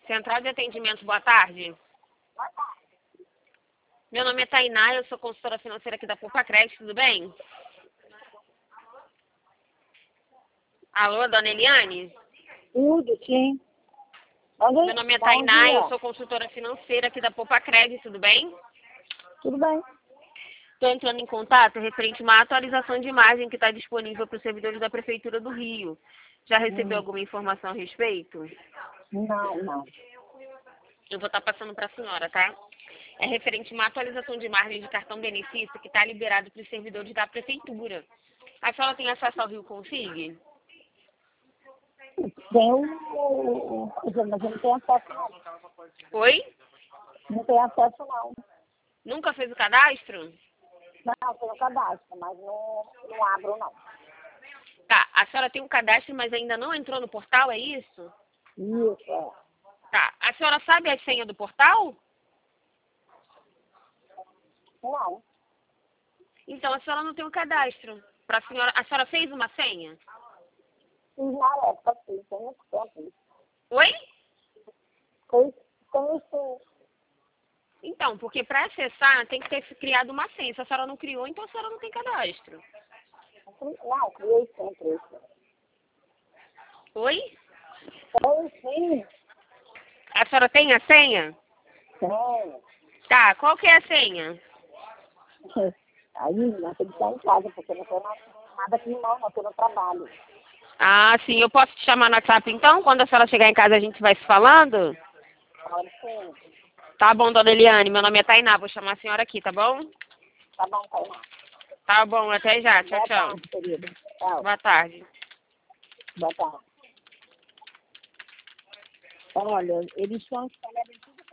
Central de Atendimento, boa tarde. Meu nome é Tainá, eu sou consultora financeira aqui da Poupa Crédito, tudo bem? Alô, dona Eliane? Tudo, sim. Meu nome é Tainá, eu sou consultora financeira aqui da Poupa Crédito, tudo bem? Tudo bem. Estou entrando em contato referente a uma atualização de imagem que está disponível para os servidores da Prefeitura do Rio. Já recebeu alguma informação a respeito? Não. Eu vou estar passando para a senhora, tá? É referente a uma atualização de imagem de cartão benefício que está liberado para os servidores da Prefeitura. A senhora tem acesso ao Rio Config? Tem mas eu não tenho acesso, não. Oi? Não tenho acesso, não. Nunca fez o cadastro? Não, tenho cadastro, mas não abro, não. Tá, a senhora tem um cadastro, mas ainda não entrou no portal, é isso? Isso, é. Tá, a senhora sabe a senha do portal? Não. Então a senhora não tem o cadastro. A senhora fez uma senha? Fiz na época, sim. Tem muito tempo isso. Oi? Tem sim. Então, porque para acessar tem que ter criado uma senha. Se a senhora não criou, então a senhora não tem cadastro. Não, criei sempre isso. Oi? Tem sim. A senhora tem a senha? Tem. Tá, qual que é a senha? Aí, não tem que estar em casa, porque não tem nada aqui, não estou no trabalho. Ah, sim, eu posso te chamar no WhatsApp então? Quando a senhora chegar em casa a gente vai se falando? Pode sim. Tá bom, dona Eliane, meu nome é Tainá, vou chamar a senhora aqui, tá bom? Tá bom, Tainá. Tá bom, até já, tchau, Boa tchau. tarde, querido. Tchau. Boa tarde. Boa tarde. Olha, eles estão espalhados em tudo